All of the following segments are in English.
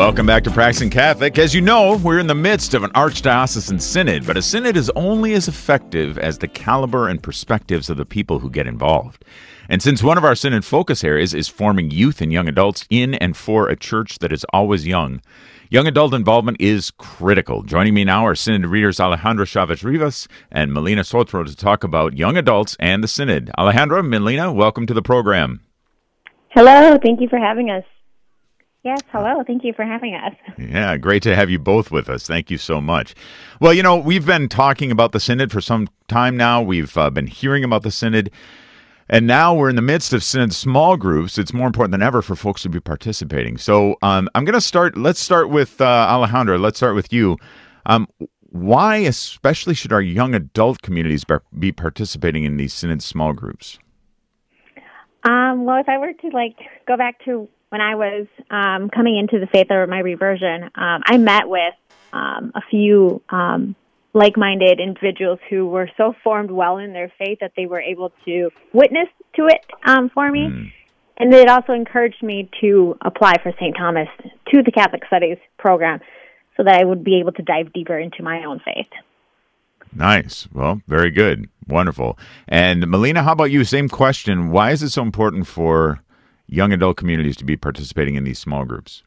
Welcome back to Practicing Catholic. As you know, we're in the midst of an archdiocesan synod, but a synod is only as effective as the caliber and perspectives of the people who get involved. And since one of our synod focus areas is forming youth and young adults in and for a church that is always young adult involvement is critical. Joining me now are synod readers Alejandra Chavez Rivas and Melina Sotro to talk about young adults and the synod. Alejandra, Melina, welcome to the program. Hello, thank you for having us. Yes, hello. Thank you for having us. Yeah, great to have you both with us. Thank you so much. Well, you know, we've been talking about the synod for some time now. We've been hearing about the synod, and now we're in the midst of synod small groups. It's more important than ever for folks to be participating. So I'm going to start. Let's start with Alejandra. Let's start with you. Why especially should our young adult communities be participating in these synod small groups? Well, if I were to go back to when I was coming into the faith or my reversion, I met with a few like-minded individuals who were so formed well in their faith that they were able to witness to it for me. And it also encouraged me to apply for St. Thomas to the Catholic Studies program so that I would be able to dive deeper into my own faith. Nice. Well, very good. Wonderful. And Melina, how about you? Same question. Why is it so important for young adult communities to be participating in these small groups?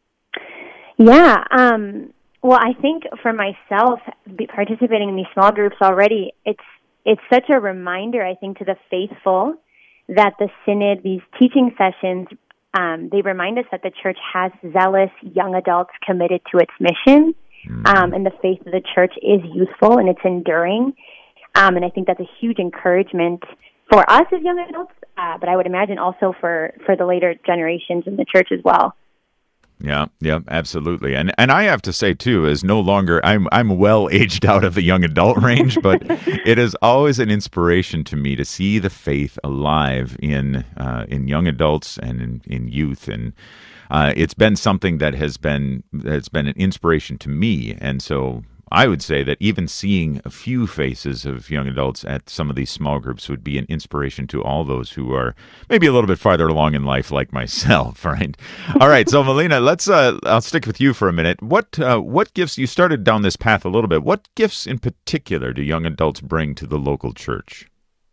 Yeah. Well, I think for myself, participating in these small groups already, it's such a reminder, I think, to the faithful that the synod, these teaching sessions, they remind us that the church has zealous young adults committed to its mission. And the faith of the church is useful and it's enduring. And I think that's a huge encouragement for us as young adults, but I would imagine also for the later generations in the church as well. Yeah, absolutely. And I have to say too, is no longer I'm well aged out of the young adult range, but it is always an inspiration to me to see the faith alive in young adults and in youth, and it's been something that has been an inspiration to me. And so I would say that even seeing a few faces of young adults at some of these small groups would be an inspiration to all those who are maybe a little bit farther along in life, like myself, right? All right, so Melina, I'll stick with you for a minute. What gifts, you started down this path a little bit, what gifts in particular do young adults bring to the local church?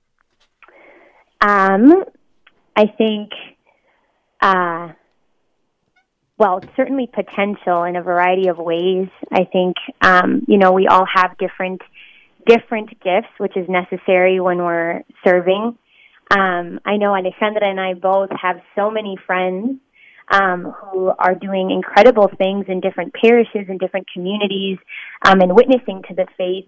I think, well, certainly potential in a variety of ways. I think, we all have different gifts, which is necessary when we're serving. I know Alejandra and I both have so many friends who are doing incredible things in different parishes and different communities and witnessing to the faith.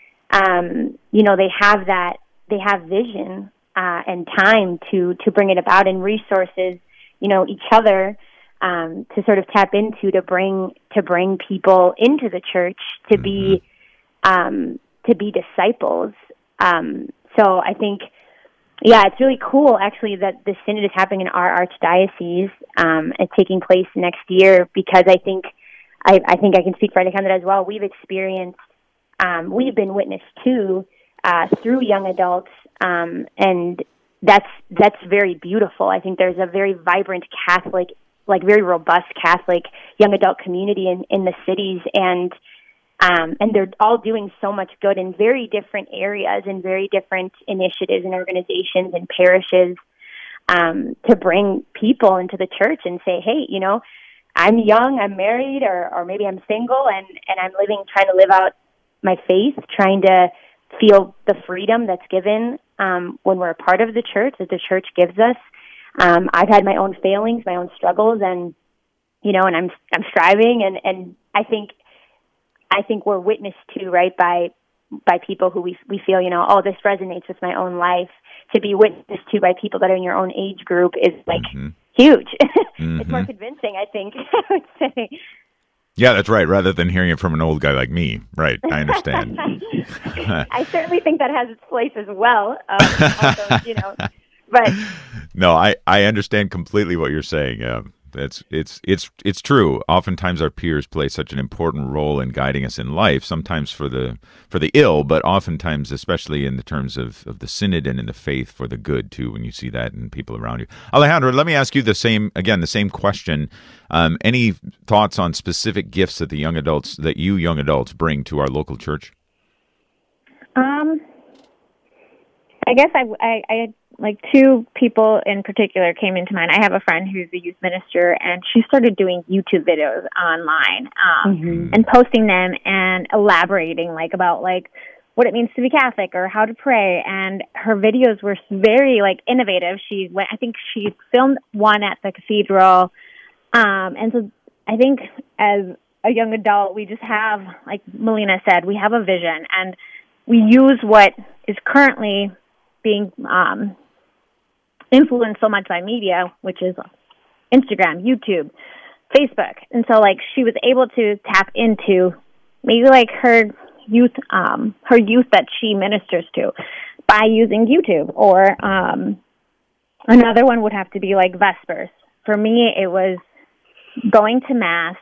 They have vision and time to bring it about, and resources, each other to sort of tap into to bring people into the church to be disciples. So I think, it's really cool actually that the synod is happening in our archdiocese and taking place next year, because I think I can speak for Alejandra as well. We've experienced, we've been witnessed to through young adults, and that's very beautiful. I think there's a very vibrant Catholic, very robust Catholic young adult community in the cities, and they're all doing so much good in very different areas and very different initiatives and organizations and parishes to bring people into the church and say, hey, I'm young, I'm married, or maybe I'm single, and I'm trying to live out my faith, trying to feel the freedom that's given when we're a part of the church, that the church gives us. I've had my own failings, my own struggles, and I'm striving, and I think we're witnessed to, right, by people who we feel, this resonates with my own life. To be witnessed to by people that are in your own age group is huge. It's more convincing, I think, I would say. Yeah, that's right. Rather than hearing it from an old guy like me. Right. I understand. I certainly think that has its place as well. Also, but no, I understand completely what you're saying. It's true. Oftentimes our peers play such an important role in guiding us in life, sometimes for the ill, but oftentimes, especially in the terms of the synod and in the faith, for the good too, when you see that in people around you. Alejandra, let me ask you the same question. Any thoughts on specific gifts that young adults bring to our local church? I guess I like two people in particular came into mind. I have a friend who's a youth minister, and she started doing YouTube videos online and posting them and elaborating about what it means to be Catholic or how to pray. And her videos were very innovative. I think she filmed one at the cathedral. And so I think as a young adult, we just have, like Melina said, we have a vision, and we use what is currently being influenced so much by media, which is Instagram, YouTube, Facebook. And so she was able to tap into maybe her youth that she ministers to by using YouTube. Or another one would have to be Vespers. For me, it was going to Mass,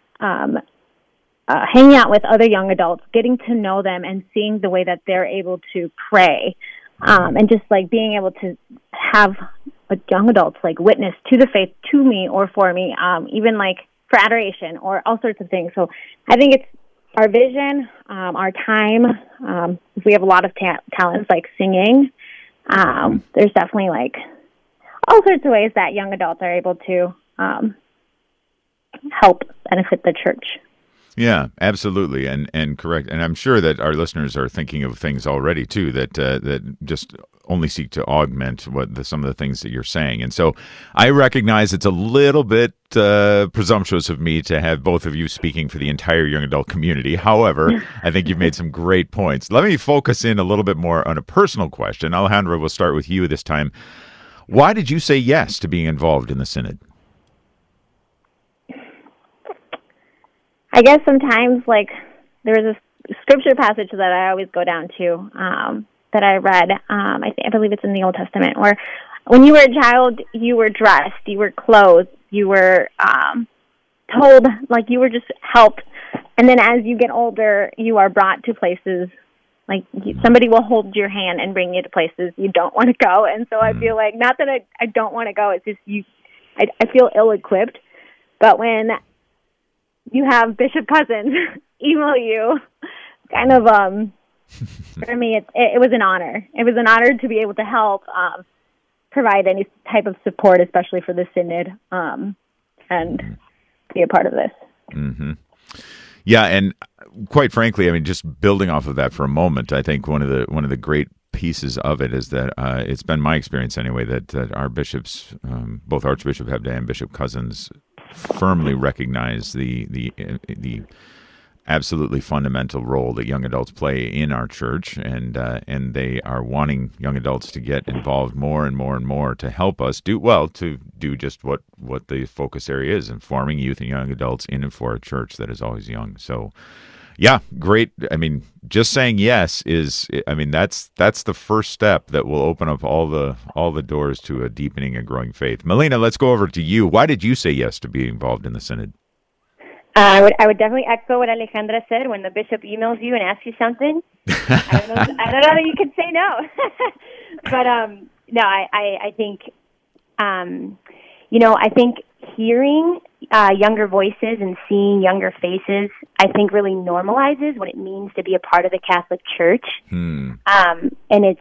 hanging out with other young adults, getting to know them and seeing the way that they're able to pray. And just being able to have young adults witness to the faith to me or for me, even for adoration or all sorts of things. So I think it's our vision, our time. If we have a lot of talents like singing, there's definitely all sorts of ways that young adults are able to help benefit the church. Yeah, absolutely, and correct. And I'm sure that our listeners are thinking of things already too that just only seek to augment some of the things that you're saying. And so I recognize it's a little bit presumptuous of me to have both of you speaking for the entire young adult community. However, I think you've made some great points. Let me focus in a little bit more on a personal question. Alejandra, we'll start with you this time. Why did you say yes to being involved in the Synod? I guess sometimes, there was a scripture passage that I always go down to that I read. I believe it's in the Old Testament, where when you were a child, you were dressed, you were clothed, you were told, you were just helped. And then as you get older, you are brought to places, somebody will hold your hand and bring you to places you don't want to go. And so I feel not that I don't want to go, it's just I feel ill-equipped. But when you have Bishop Cozzens email you, kind of, for me, it was an honor. It was an honor to be able to help provide any type of support, especially for the Synod, and be a part of this. Mm-hmm. Yeah, and quite frankly, I mean, just building off of that for a moment, I think one of the great pieces of it is that it's been my experience anyway that our bishops, both Archbishop Hebda and Bishop Cozzens, firmly recognize the absolutely fundamental role that young adults play in our church, and they are wanting young adults to get involved more and more and more to help us do just what the focus area is, informing youth and young adults in and for a church that is always young. So yeah, great. I mean, just saying yes that's the first step that will open up all the doors to a deepening and growing faith. Melina, let's go over to you. Why did you say yes to be involved in the Synod? I would definitely echo what Alejandra said. When the bishop emails you and asks you something, I don't know that you could say no. But no, I think I think hearing younger voices and seeing younger faces, I think really normalizes what it means to be a part of the Catholic Church. And it's,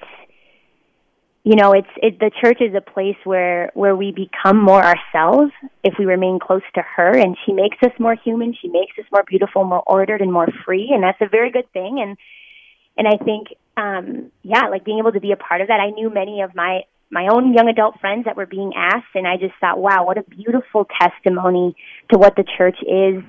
the church is a place where we become more ourselves if we remain close to her, and she makes us more human. She makes us more beautiful, more ordered, and more free, and that's a very good thing. And I think, being able to be a part of that, I knew many of my own young adult friends that were being asked, and I just thought, wow, what a beautiful testimony to what the church is.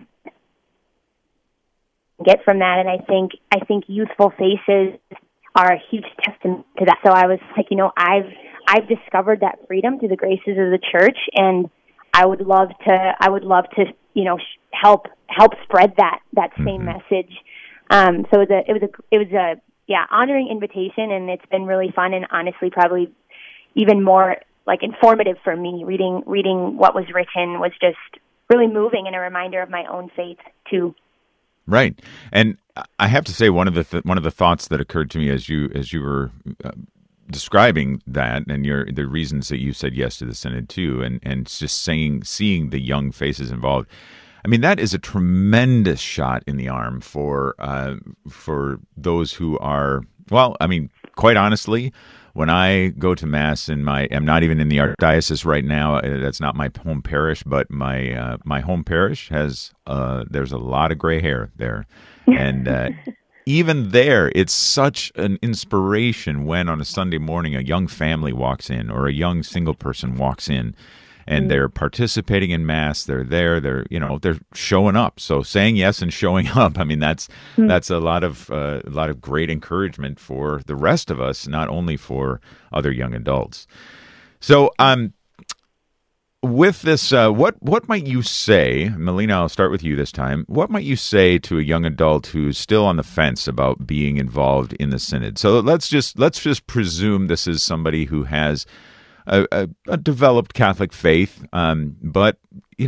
Get from that, and I think youthful faces are a huge testament to that. So I was like, I've discovered that freedom through the graces of the church, and I would love to help spread that same message. So it was a honoring invitation, and it's been really fun, and honestly, probably even more like informative for me. Reading what was written was just really moving and a reminder of my own faith too. Right, and I have to say one of the thoughts that occurred to me as you were describing that, and the reasons that you said yes to the synod too, and just seeing the young faces involved. I mean, that is a tremendous shot in the arm for those who are, well, I mean, quite honestly, when I go to Mass I'm not even in the Archdiocese right now. That's not my home parish, but my home parish has, there's a lot of gray hair there. And even there, it's such an inspiration when on a Sunday morning a young family walks in or a young single person walks in and they're participating in Mass. They're there. They're showing up. So saying yes and showing up. I mean, that's a lot of great encouragement for the rest of us, not only for other young adults. So, with this, what might you say, Melina? I'll start with you this time. What might you say to a young adult who's still on the fence about being involved in the synod? So let's just presume this is somebody who has a developed Catholic faith, but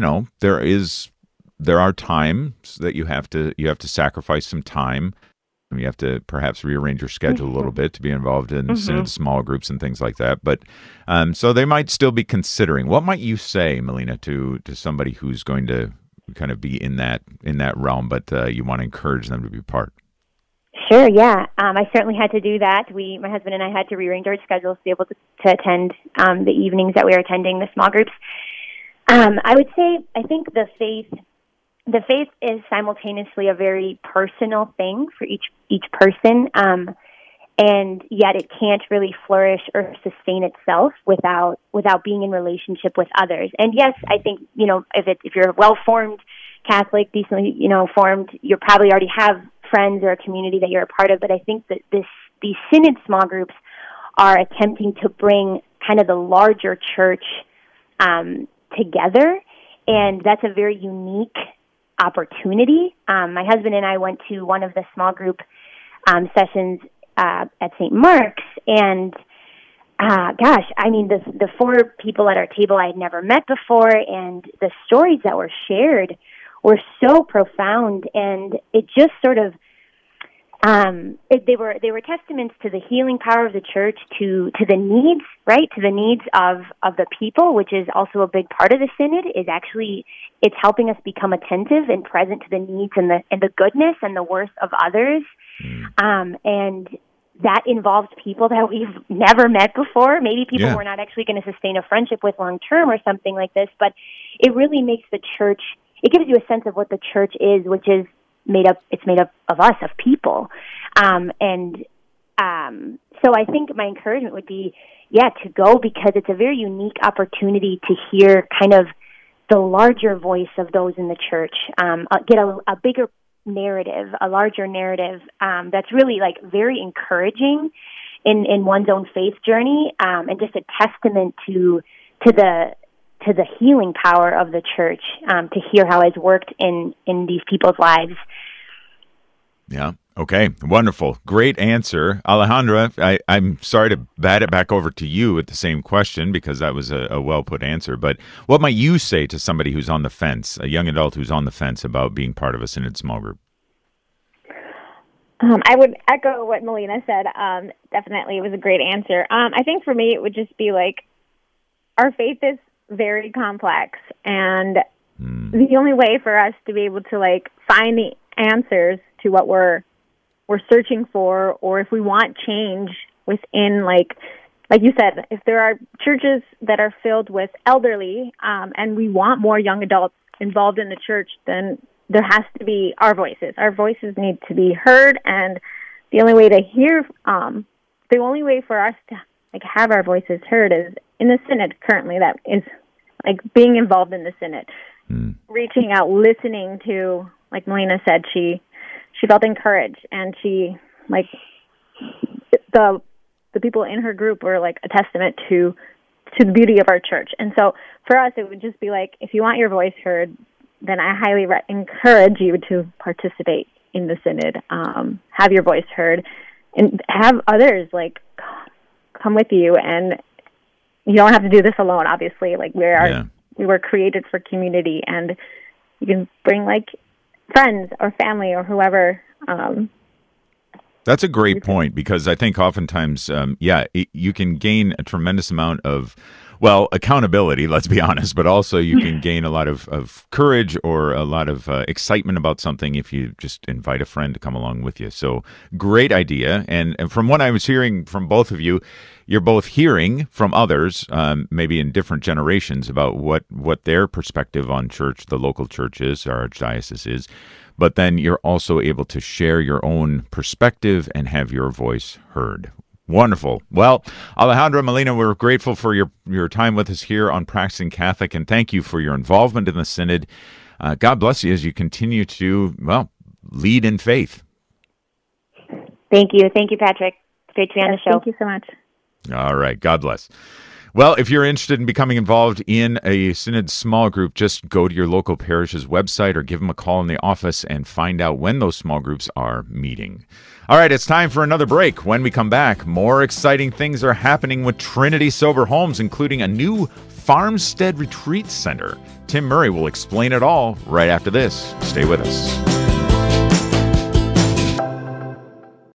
there are times that you have to sacrifice some time. You have to perhaps rearrange your schedule a little bit to be involved in synod small groups and things like that. But so they might still be considering. What might you say, Melina, to somebody who's going to kind of be in that realm, but you want to encourage them to be part? Sure, yeah. I certainly had to do that. My husband and I had to rearrange our schedules to be able to attend the evenings that we were attending the small groups. I would say, I think the faith is simultaneously a very personal thing for each person, and yet it can't really flourish or sustain itself without being in relationship with others. And yes, I think if you're a well-formed Catholic, decently formed, you probably already have friends or a community that you're a part of. But I think that these synod small groups are attempting to bring kind of the larger church together, and that's a very unique opportunity. My husband and I went to one of the small group sessions at St. Mark's, and the four people at our table I had never met before, and the stories that were shared were so profound, and it just sort of they were testaments to the healing power of the church, to the needs, right? To the needs of the people, which is also a big part of the synod. Is actually it's helping us become attentive and present to the needs and the goodness and the worth of others, and that involves people that we've never met before. Maybe people we're not actually going to sustain a friendship with long term or something like this. But it really makes the church. It gives you a sense of what the church is, which is made up of us, of people. So I think my encouragement would be, to go, because it's a very unique opportunity to hear kind of the larger voice of those in the church, get a bigger narrative, a larger narrative, that's really like very encouraging in one's own faith journey, and just a testament to the healing power of the church, to hear how it's worked in these people's lives. Yeah. Okay. Wonderful. Great answer. Alejandra, I'm sorry to bat it back over to you with the same question, because that was a well-put answer. But what might you say to somebody who's on the fence, a young adult who's on the fence about being part of a synod small group? I would echo what Melina said. Definitely, it was a great answer. I think for me, it would just be like, our faith is very complex, and the only way for us to be able to find the answers to what we're searching for, or if we want change within, like you said, if there are churches that are filled with elderly, and we want more young adults involved in the church, then there has to be our voices. Our voices need to be heard, and the only way to hear, the only way for us to have our voices heard is in the synod currently. That is being involved in the synod, reaching out, listening to, like Melina said, she felt encouraged, and she the people in her group were a testament to the beauty of our church. And so for us, it would just be if you want your voice heard, then I highly encourage you to participate in the synod, have your voice heard, and have others come with you, and you don't have to do this alone, obviously. Like we were created for community, and you can bring like friends or family or whoever. That's a great point, because I think oftentimes, you can gain a tremendous amount of, accountability, let's be honest, but also you can gain a lot of courage or a lot of excitement about something if you just invite a friend to come along with you. So great idea. And from what I was hearing from both of you, you're both hearing from others, maybe in different generations, about what their perspective on church, the local church is, our archdiocese is. But then you're also able to share your own perspective and have your voice heard. Wonderful. Well, Alejandra Molina, we're grateful for your time with us here on Practicing Catholic, and thank you for your involvement in the Synod. God bless you as you continue to, lead in faith. Thank you. Thank you, Patrick. It's great to be on the show. Thank you so much. All right. God bless. Well, if you're interested in becoming involved in a Synod small group, just go to your local parish's website or give them a call in the office and find out when those small groups are meeting. All right, it's time for another break. When we come back, more exciting things are happening with Trinity Sober Homes, including a new Farmstead Retreat Center. Tim Murray will explain it all right after this. Stay with us.